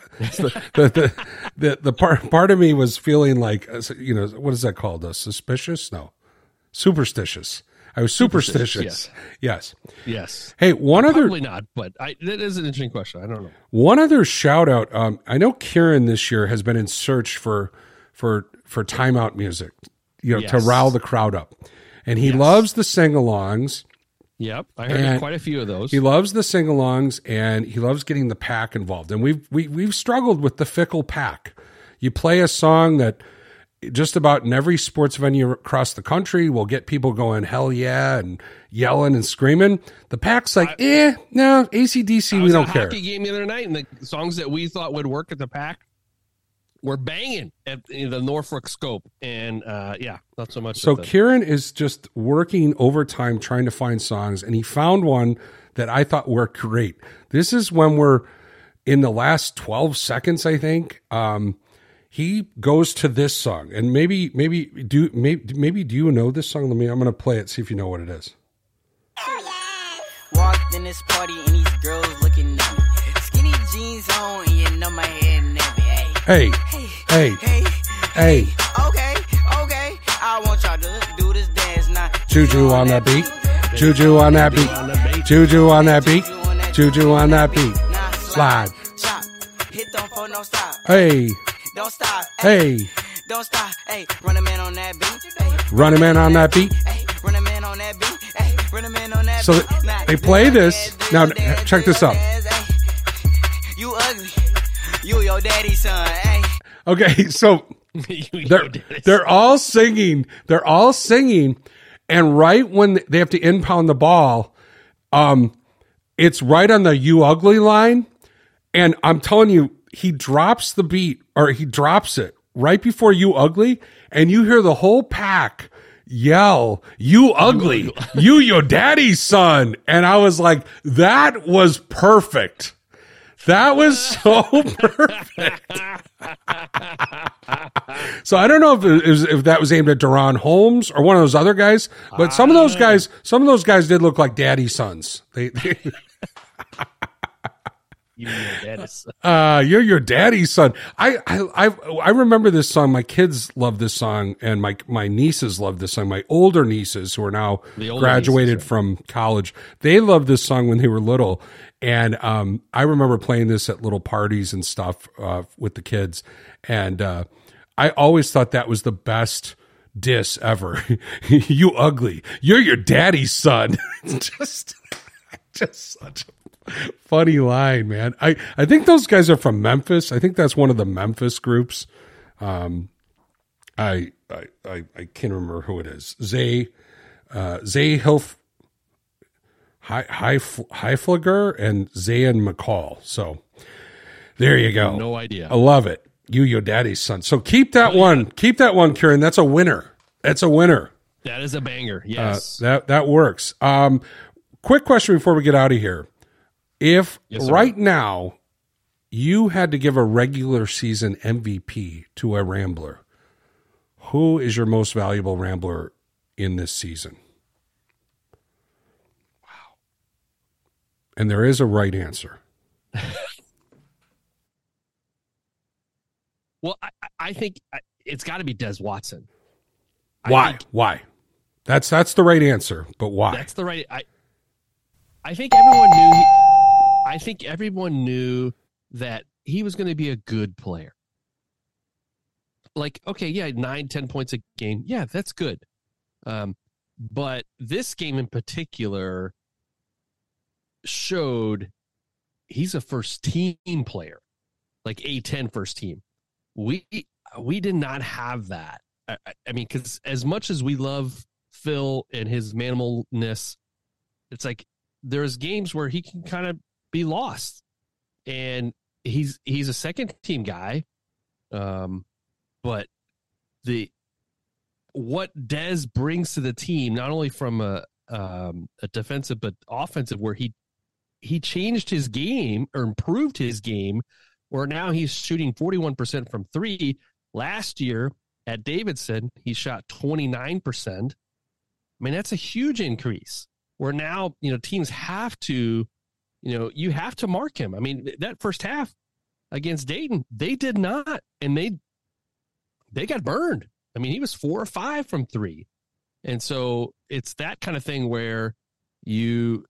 Speaker 2: the part of me was feeling like, what is that called? Suspicious? No, superstitious. I was superstitious. Yes. Hey,
Speaker 3: probably not, but that is an interesting question. I don't know.
Speaker 2: One other shout out. I know Kieran this year has been in search for timeout music, to rile the crowd up. And he loves the sing-alongs.
Speaker 3: Yep, I heard quite a few of those.
Speaker 2: He loves the sing-alongs, and he loves getting the pack involved. And we've struggled with the fickle pack. You play a song that just about in every sports venue across the country will get people going, hell yeah, and yelling and screaming. The pack's like, no, AC/DC, we don't care.
Speaker 3: I was at a hockey game the other night, and the songs that we thought would work at the pack were banging at the Norfolk Scope, and not so much.
Speaker 2: So Kieran is just working overtime trying to find songs, and he found one that I thought worked great. This is when we're in the last 12 seconds, I think. He goes to this song, and maybe do you know this song? I'm going to play it, see if you know what it is.
Speaker 5: Walked in this party and these girls looking at me. Skinny jeans on, and my head nappy.
Speaker 2: Hey.
Speaker 5: Okay. I want y'all to do this dance now.
Speaker 2: Juju on that beat. Juju on that beat. Juju on that beat. Juju on that beat. Slide.
Speaker 5: Hit don't for no stop.
Speaker 2: Hey.
Speaker 5: Don't stop.
Speaker 2: Hey.
Speaker 5: Don't stop. Hey, run a man on that beat.
Speaker 2: Run a man on that beat.
Speaker 5: Run a man on that beat. Run a man on that
Speaker 2: beat. So they play this. Now check this out.
Speaker 5: You ugly. You your daddy's son. Hey.
Speaker 2: Okay, so they're all singing. They're all singing, and right when they have to impound the ball, it's right on the "you ugly" line, and I'm telling you, he drops the beat, or he drops it right before "you ugly," and you hear the whole pack yell, "You ugly, you your daddy's son," and I was like, that was perfect. That was so perfect. So I don't know if that was aimed at Deron Holmes or one of those other guys, but some of those guys did look like daddy's sons. You're your daddy's son. I remember this song. My kids love this song, and my nieces love this song. My older nieces, who are now graduated from college, they loved this song when they were little. And I remember playing this at little parties and stuff with the kids. And I always thought that was the best diss ever. You ugly. You're your daddy's son. just such a funny line, man. I think those guys are from Memphis. I think that's one of the Memphis groups. I can't remember who it is. Zay Hilf. Heifliger and Zayn McCall. So there you go.
Speaker 3: No idea.
Speaker 2: I love it. You, your daddy's son. So keep that one. Keep that one, Kieran. That's a winner. That's a winner.
Speaker 3: That is a banger. Yes.
Speaker 2: That works. Quick question before we get out of here. If right now you had to give a regular season MVP to a Rambler, who is your most valuable Rambler in this season? Wow. And there is a right answer.
Speaker 3: Well, I think it's got to be Des Watson.
Speaker 2: Why? Why? That's the right answer, but why?
Speaker 3: That's the right. I think everyone knew. I think everyone knew that he was going to be a good player. Like, okay, yeah, 9-10 points a game. Yeah, that's good. But this game in particular showed he's a first team player, like A10 first team. We did not have that. I mean, because as much as we love Phil and his manimalness, it's like there's games where he can kind of be lost, and he's a second team guy. But what Dez brings to the team, not only from a defensive but offensive, where he changed his game or improved his game, where now he's shooting 41% from three. Last year at Davidson, he shot 29%. I mean, that's a huge increase. Where now, teams have to, you have to mark him. I mean, that first half against Dayton, they did not, and they got burned. I mean, he was 4 or 5 from three. And so it's that kind of thing where no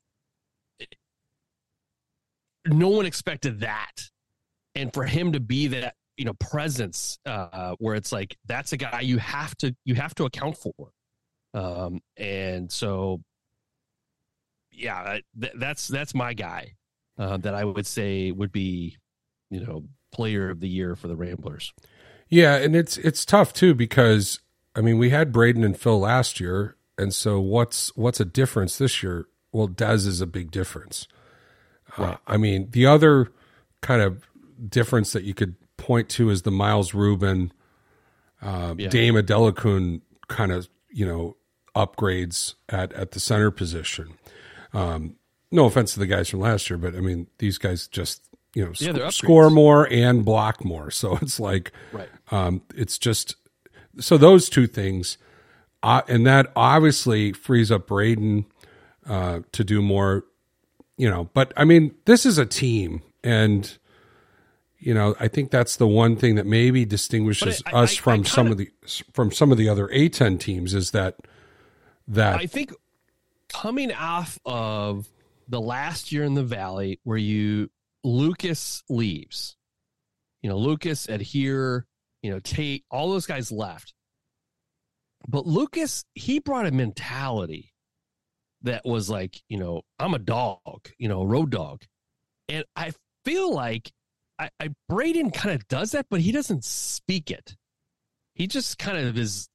Speaker 3: one expected that. And for him to be that, presence, where it's like, that's a guy you have to account for. And so, yeah, that's my guy, that I would say would be, player of the year for the Ramblers.
Speaker 2: Yeah. And it's tough too, because I mean, we had Braden and Phil last year. And so what's a difference this year? Well, Dez is a big difference.
Speaker 3: Right.
Speaker 2: I mean, the other kind of difference that you could point to is the Miles Rubin, Dame Adelakun kind of, upgrades at the center position. No offense to the guys from last year, but I mean, these guys just, score more and block more. So it's like,
Speaker 3: right.
Speaker 2: It's just, so those two things, and that obviously frees up Braden to do more, but I mean, this is a team, and, I think that's the one thing that maybe distinguishes us from some of the other A10 teams is that
Speaker 3: I think coming off of the last year in the Valley where Lucas leaves, Lucas, Adhere, Tate, all those guys left. But Lucas, he brought a mentality that was like, I'm a dog, road dog. And I feel like Braden kind of does that, but he doesn't speak it. He just kind of is,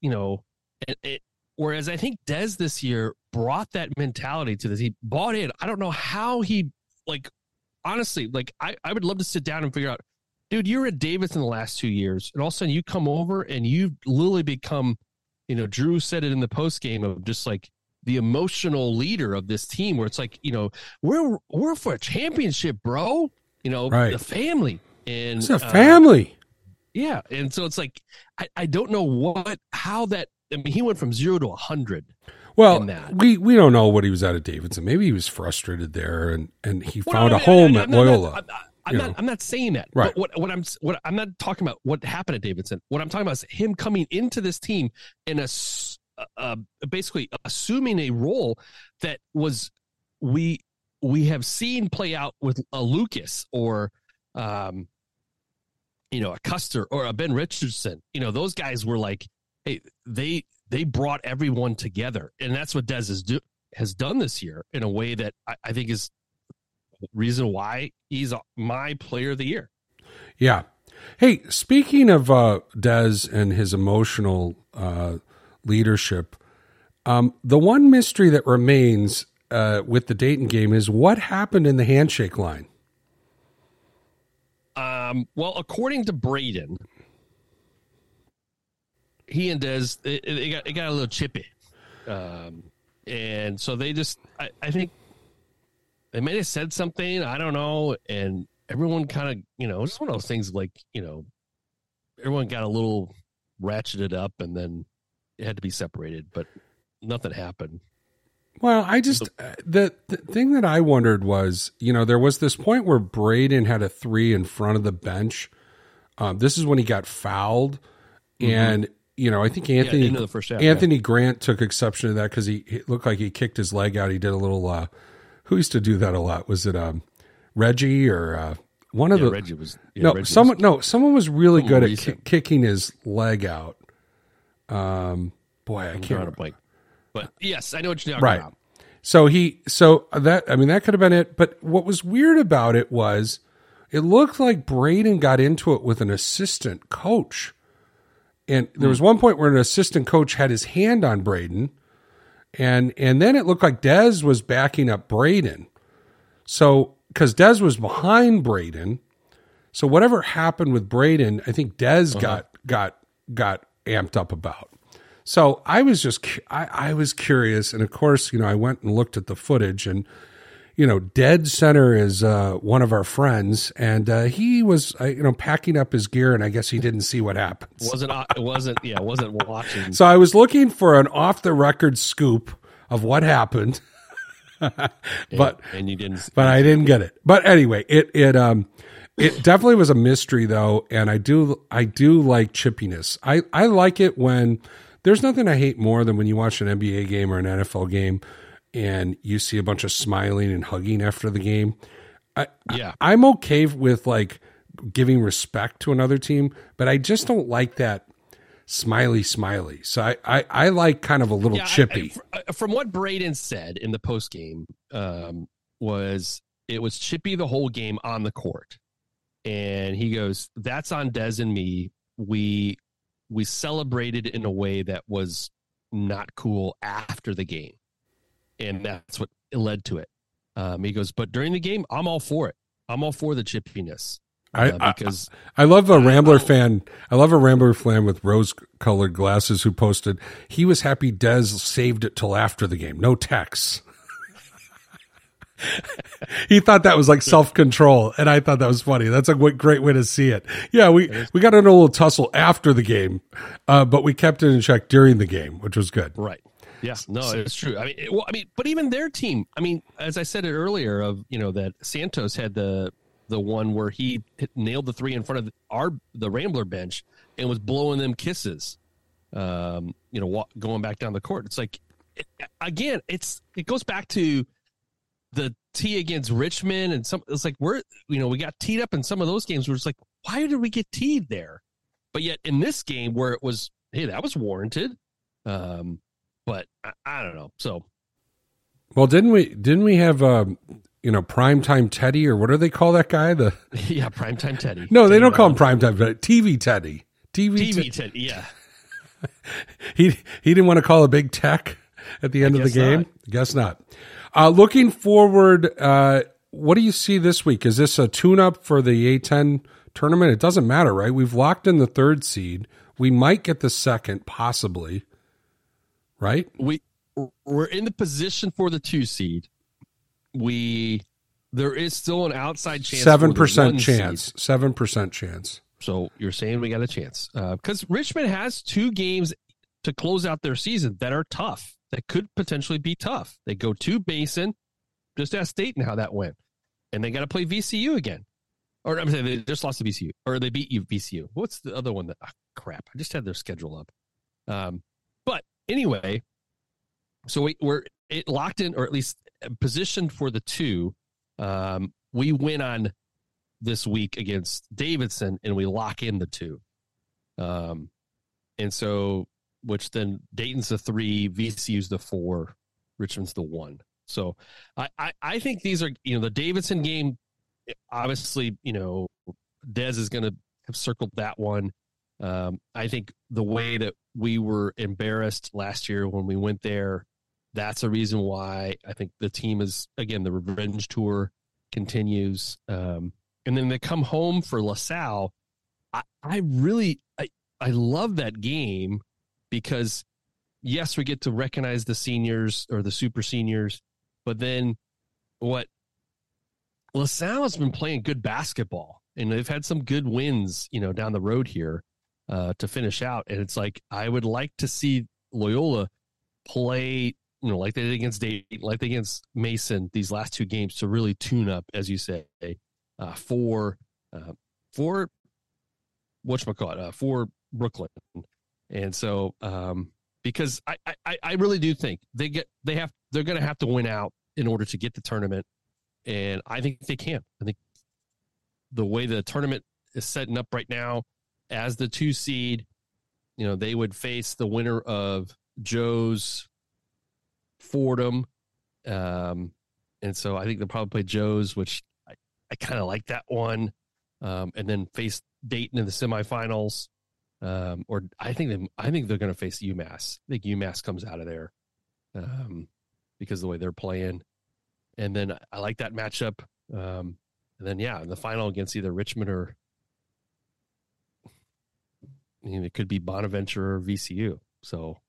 Speaker 3: whereas I think Dez this year brought that mentality to this. He bought in. I don't know how he, honestly, I would love to sit down and figure out, dude, you were at Davidson the last 2 years, and all of a sudden you come over and you've literally become, Drew said it in the post game of just like the emotional leader of this team, where it's like, we're for a championship, bro.
Speaker 2: Right.
Speaker 3: The family. And
Speaker 2: it's a family.
Speaker 3: Yeah. And so it's like, I don't know how that, I mean, he went from 0 to 100.
Speaker 2: Well, we don't know what he was at Davidson. Maybe he was frustrated there, and he found a home at Loyola.
Speaker 3: I'm not saying that.
Speaker 2: Right.
Speaker 3: But what I'm not talking about what happened at Davidson. What I'm talking about is him coming into this team and basically assuming a role that was we have seen play out with a Lucas or a Custer or a Ben Richardson. Those guys were like, hey, they brought everyone together, and that's what Dez has done this year in a way that I think is reason why he's my player of the year.
Speaker 2: Yeah. Hey, speaking of Dez and his emotional leadership, the one mystery that remains, with the Dayton game is what happened in the handshake line.
Speaker 3: Well, according to Braden, he and Dez, it got a little chippy. And so they just, I think they may have said something, I don't know. And everyone kind of, it's one of those things like, everyone got a little ratcheted up and then it had to be separated, but nothing happened.
Speaker 2: Well, I just, the thing that I wondered was, there was this point where Braden had a 3 in front of the bench. This is when he got fouled. Mm-hmm. And, I think
Speaker 3: into the first half,
Speaker 2: Anthony Grant took exception to that because he looked like he kicked his leg out. He did a little, who used to do that a lot? Was it Reggie or one of the?
Speaker 3: Reggie was.
Speaker 2: Someone was really good at kicking his leg out. Boy, I can't.
Speaker 3: But yes, I know what you're talking about.
Speaker 2: That could have been it. But what was weird about it was it looked like Braden got into it with an assistant coach. And there was one point where an assistant coach had his hand on Braden. And then it looked like Dez was backing up Braden. So, because Dez was behind Braden. So whatever happened with Braden, I think Dez got amped up about. So I was just, I was curious. And of course, I went and looked at the footage and, Dead Center is one of our friends and he was, packing up his gear and I guess he didn't see what happened.
Speaker 3: Wasn't watching.
Speaker 2: So I was looking for an off the record scoop of what happened. But
Speaker 3: you didn't,
Speaker 2: but I didn't get it. But anyway, it definitely was a mystery though. And I do like chippiness. I like it when, there's nothing I hate more than when you watch an NBA game or an NFL game and you see a bunch of smiling and hugging after the game. I'm okay with like giving respect to another team, but I just don't like that smiley. So I like kind of a little chippy.
Speaker 3: From what Braden said in the post game, was chippy the whole game on the court. And he goes, that's on Dez and me. We celebrated in a way that was not cool after the game. And that's what led to it. He goes, but during the game, I'm all for it. I'm all for the chippiness. Because
Speaker 2: I love a Rambler fan. I love a Rambler fan with rose-colored glasses who posted, he was happy Dez saved it till after the game. No texts. He thought that was like self-control, and I thought that was funny. That's a great way to see it. Yeah, we got in a little tussle after the game, but we kept it in check during the game, which was good.
Speaker 3: Right. Yeah. No, it's true. But even their team. As I said it earlier, that Santos had the one where he nailed the 3 in front of the Rambler bench and was blowing them kisses. Going back down the court. It's like, again, it goes back to the tee against Richmond and it's like we got teed up in some of those games. We're just like, why did we get teed there? But yet in this game where it was, hey, that was warranted. But I don't know. So,
Speaker 2: well, didn't we have Primetime Teddy, or what do they call that guy?
Speaker 3: Primetime Teddy.
Speaker 2: No, they don't call him Primetime, but TV Teddy. TV Teddy.
Speaker 3: Yeah.
Speaker 2: he didn't want to call a big tech at the end of the game.
Speaker 3: Not.
Speaker 2: Guess not. Looking forward, what do you see this week? Is this a tune-up for the A10 tournament? It doesn't matter, right? We've locked in the 3rd seed. We might get the 2nd, possibly. Right?
Speaker 3: We're in the position for the 2 seed. There is still an outside chance.
Speaker 2: 7% chance. 7% chance.
Speaker 3: So you're saying we got a chance because Richmond has 2 games to close out their season that are tough. That could potentially be tough. They go to Basin. Just ask Dayton how that went, and they got to play VCU again. Or I'm saying they just lost to VCU, or they beat VCU. What's the other one that? Oh, crap! I just had their schedule up. But anyway, so we're locked in, or at least positioned for the 2. We win on this week against Davidson, and we lock in the 2. And so, which then Dayton's the 3, VCU's the 4, Richmond's the 1. So I think these are, the Davidson game, obviously, Dez is going to have circled that one. I think the way that we were embarrassed last year when we went there, that's a reason why I think the team is, again, the revenge tour continues. And then they come home for LaSalle. I love that game because, yes, we get to recognize the seniors or the super seniors, but then LaSalle has been playing good basketball, and they've had some good wins, down the road here to finish out. And it's like, I would like to see Loyola play, like they did against Dayton, like they did against Mason these last two games to really tune up, as you say, for Brooklyn. And so, because I really do think they're going to have to win out in order to get the tournament. And I think they can. I think the way the tournament is setting up right now, as the 2 seed, they would face the winner of Joe's Fordham. And so I think they'll probably play Joe's, which I kind of like that one. And then face Dayton in the semifinals. Or I think they're going to face UMass. I think UMass comes out of there because of the way they're playing. And then I like that matchup. And then, in the final against either Richmond or it could be Bonaventure or VCU. So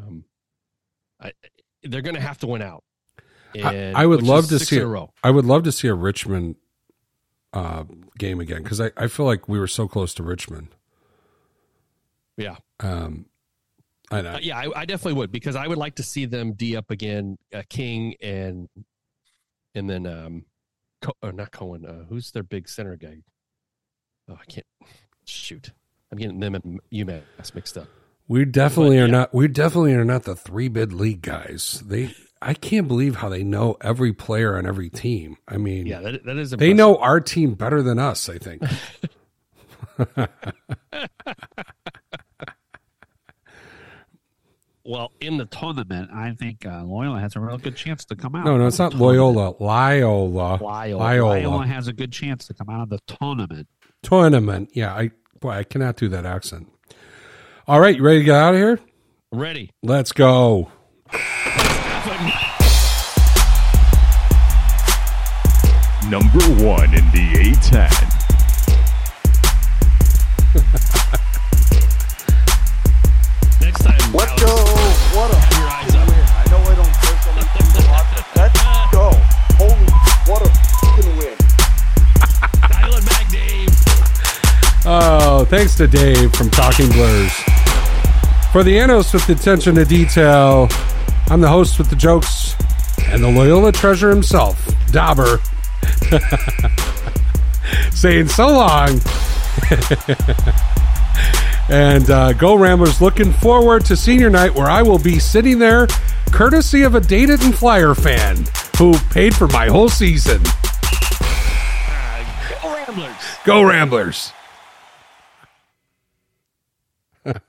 Speaker 3: they're going to have to win out. And
Speaker 2: I would love to see.
Speaker 3: I
Speaker 2: would love to see a Richmond game again because I feel like we were so close to Richmond.
Speaker 3: Yeah.
Speaker 2: I know.
Speaker 3: I definitely would, because I would like to see them D up again, King and then not Cohen. Who's their big center guy? Oh, I can't shoot. I'm getting them and UMass mixed up.
Speaker 2: We definitely are not. We definitely are not the 3-bid league guys. I can't believe how they know every player on every team. I mean,
Speaker 3: that is impressive.
Speaker 2: They know our team better than us, I think.
Speaker 6: Well, in the tournament, I think Loyola has a real good chance to come out.
Speaker 2: No, it's not Loyola. Loyola.
Speaker 6: Loyola has a good chance to come out of the tournament.
Speaker 2: Tournament. Yeah, I cannot do that accent. All right, you ready to get out of here?
Speaker 3: Ready.
Speaker 2: Let's go.
Speaker 1: Number 1 in the A10.
Speaker 3: Next time,
Speaker 4: Let's go. What a
Speaker 3: have your eyes up.
Speaker 4: win. I know I don't say so many things a lot, but let's go. Holy, what a fucking win.
Speaker 3: Dial it back, Dave.
Speaker 2: Oh, thanks to Dave from Talking Blurs. For the analyst with the attention to detail, I'm the host with the jokes and the Loyola treasure himself, Dauber. Saying so long. And Go Ramblers, looking forward to senior night where I will be sitting there courtesy of a Dayton Flyer fan who paid for my whole season.
Speaker 3: Go Ramblers.
Speaker 2: Go Ramblers.